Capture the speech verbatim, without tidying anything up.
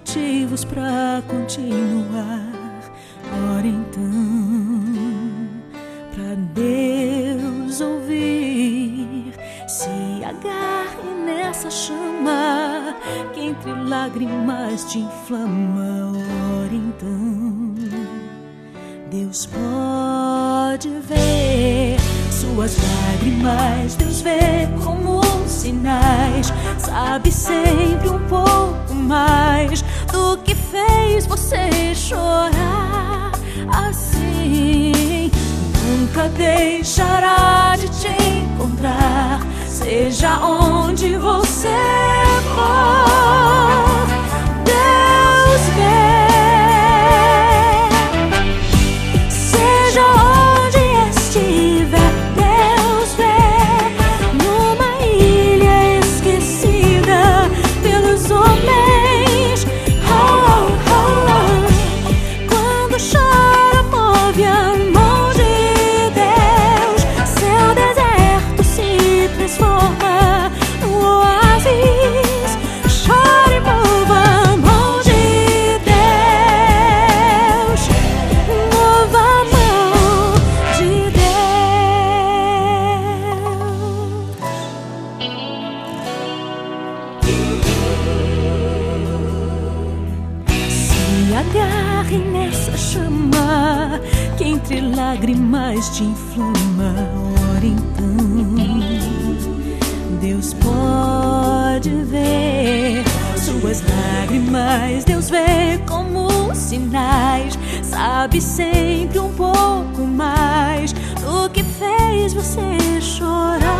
motivos pra continuar. Ora então, pra Deus ouvir, se agarre nessa chama que entre lágrimas te inflama. Ora então, Deus pode ver suas lágrimas, Deus vê como sinais, sabe sempre um pouco mais do que fez você chorar. Assim, nunca deixará de te encontrar, seja onde você for. Deus vê, seja onde estiver, Deus vê, numa ilha esquecida pelos homens. Oh, oh, oh. Quando chora, move a mão de Deus, seu deserto se transforma num oásis. Chora e mova a mão de Deus, mova a mão de Deus. Se agarre nessa chama que entre lágrimas te inflama. Ora então, Deus pode ver suas lágrimas, Deus vê como sinais, sabe sempre um pouco mais do que fez você chorar.